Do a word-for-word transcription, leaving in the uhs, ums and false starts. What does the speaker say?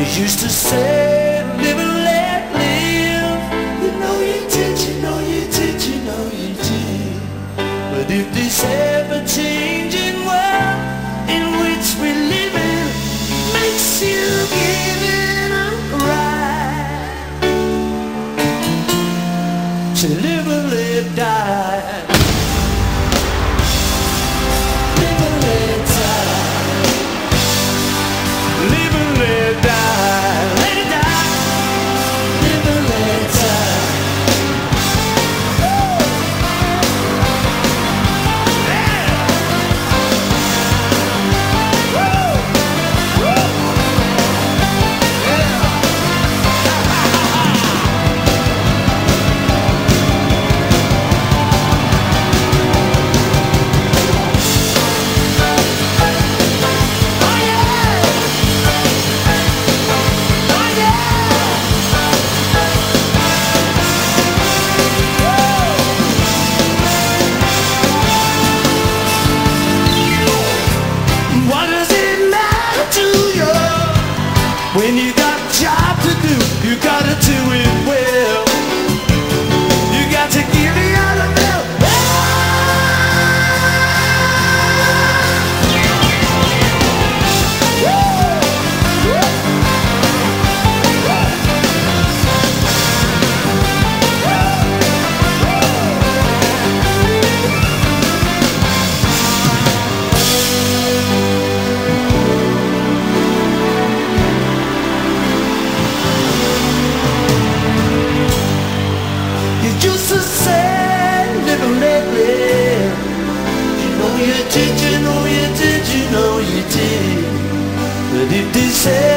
Used to say, live and let live. You know you did, you know you did, you know you did. But if this ever-changing world in which we live in makes you give it a right to live and let die. Live and let die. Live and let die. Let it die. Live and let die. Yeah. Woo. Woo. Yeah. What does it matter to you when you got a job to do? You gotta do it well. You got to give it all of it. You used to say, live and let live. You know you did, you know you did, you know you did. But if they say